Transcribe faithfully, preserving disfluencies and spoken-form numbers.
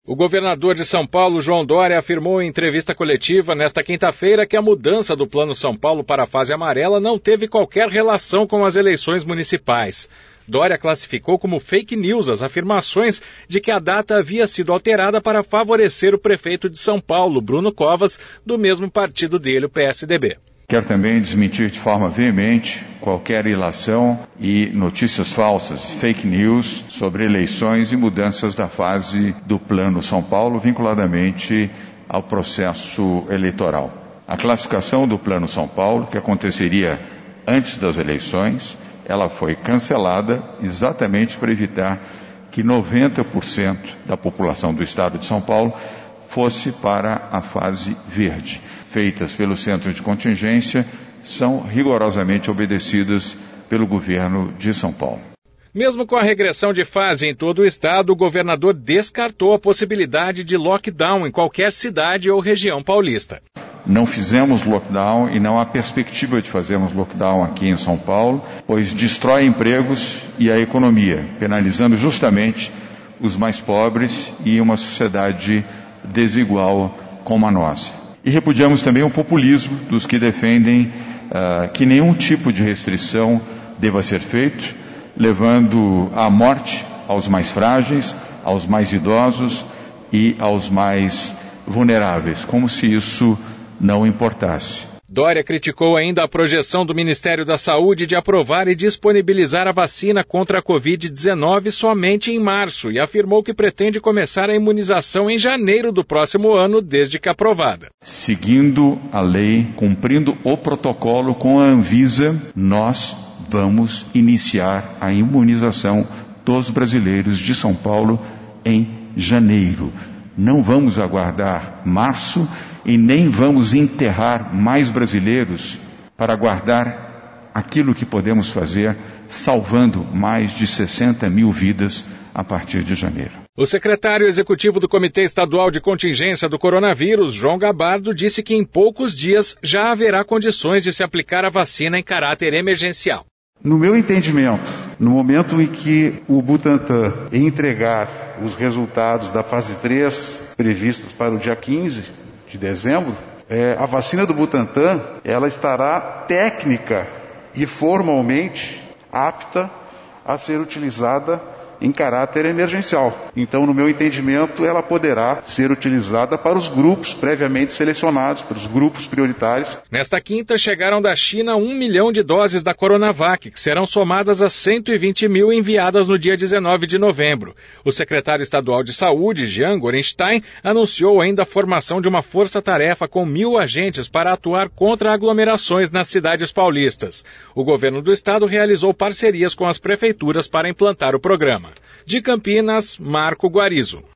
O governador de São Paulo, João Dória, afirmou em entrevista coletiva nesta quinta-feira que a mudança do Plano São Paulo para a fase amarela não teve qualquer relação com as eleições municipais. Dória classificou como fake news as afirmações de que a data havia sido alterada para favorecer o prefeito de São Paulo, Bruno Covas, do mesmo partido dele, o P S D B. Quero também desmentir de forma veemente qualquer ilação e notícias falsas, fake news, sobre eleições e mudanças da fase do Plano São Paulo vinculadamente ao processo eleitoral. A classificação do Plano São Paulo, que aconteceria antes das eleições, ela foi cancelada exatamente para evitar que noventa por cento da população do estado de São Paulo fosse para a fase verde. Feitas pelo Centro de Contingência, são rigorosamente obedecidas pelo governo de São Paulo. Mesmo com a regressão de fase em todo o estado, o governador descartou a possibilidade de lockdown em qualquer cidade ou região paulista. Não fizemos lockdown e não há perspectiva de fazermos lockdown aqui em São Paulo, pois destrói empregos e a economia, penalizando justamente os mais pobres e uma sociedade desigual como a nossa. E repudiamos também o populismo dos que defendem uh, que nenhum tipo de restrição deva ser feito, levando à morte aos mais frágeis, aos mais idosos e aos mais vulneráveis, como se isso não importasse. Dória criticou ainda a projeção do Ministério da Saúde de aprovar e disponibilizar a vacina contra a covid dezenove somente em março e afirmou que pretende começar a imunização em janeiro do próximo ano, desde que aprovada. Seguindo a lei, cumprindo o protocolo com a Anvisa, nós vamos iniciar a imunização dos brasileiros de São Paulo em janeiro. Não vamos aguardar março e nem vamos enterrar mais brasileiros para guardar aquilo que podemos fazer, salvando mais de sessenta mil vidas a partir de janeiro. O secretário executivo do Comitê Estadual de Contingência do Coronavírus, João Gabardo, disse que em poucos dias já haverá condições de se aplicar a vacina em caráter emergencial. No meu entendimento, no momento em que o Butantan entregar os resultados da fase três previstos para o dia quinze de dezembro, é, a vacina do Butantan, ela estará técnica e formalmente apta a ser utilizada em caráter emergencial. Então, no meu entendimento, ela poderá ser utilizada para os grupos previamente selecionados, para os grupos prioritários. Nesta quinta, chegaram da China um milhão de doses da Coronavac, que serão somadas às cento e vinte mil enviadas no dia dezenove de novembro. O secretário estadual de Saúde, Jean Gorenstein, anunciou ainda a formação de uma força-tarefa com mil agentes para atuar contra aglomerações nas cidades paulistas. O governo do estado realizou parcerias com as prefeituras para implantar o programa. De Campinas, Marco Guarizo.